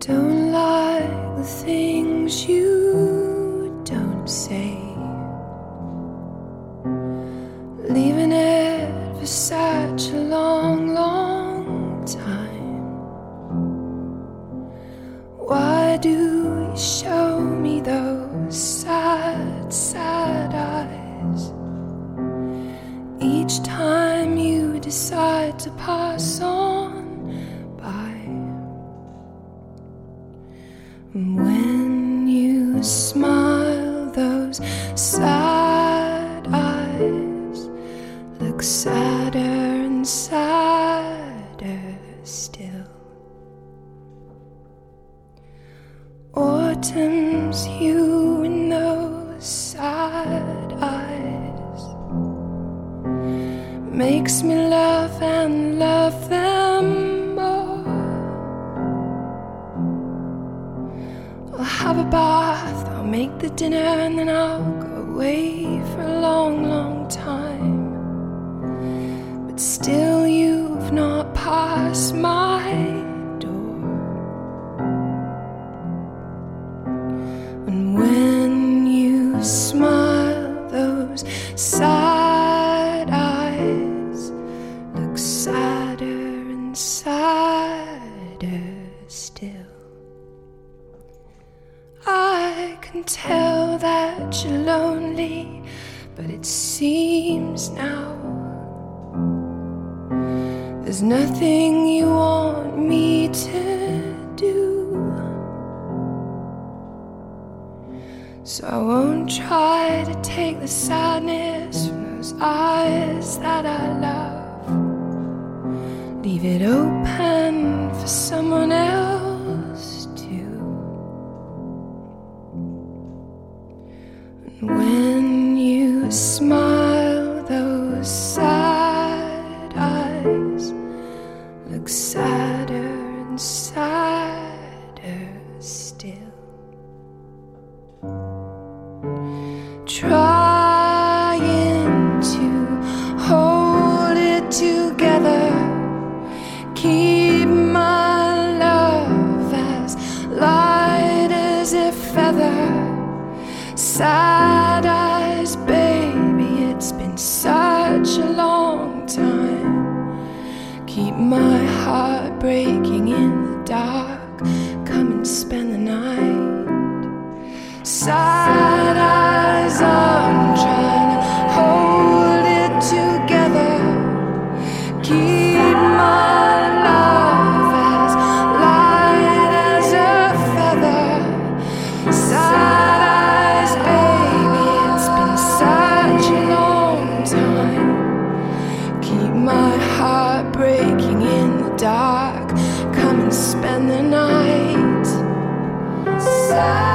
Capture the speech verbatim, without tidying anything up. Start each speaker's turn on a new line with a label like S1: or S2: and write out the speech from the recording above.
S1: Don't like the things you don't say, leaving it for such a long, long time. Why do you show me those sad, sad eyes each time you decide to pass on by? When you smile, those sad eyes look sadder and sadder still. Autumn's hue in those sad eyes makes me love and love them more. I'll have a bath, I'll make the dinner, and then I'll go away for a long, long time. But still you've not passed my door. And when you smile, those sad eyes look sadder and sadder still. I can tell that you're lonely, but it seems now there's nothing you want me to do. So I won't try to take the sadness from those eyes that I love. Leave it open for someone else too. When you smile, those sad eyes look sadder and sadder still. Trying to hold it together, keep my love as light as a feather. Sad eyes, baby, it's been such a long time. Keep my heart breaking in the dark, come and spend the night. Sad eyes, I'm trying to hold it together, keep my love as light as a feather. Sad eyes, baby, it's been such a long time. Keep my heart breaking in the dark, come and spend the night. Sad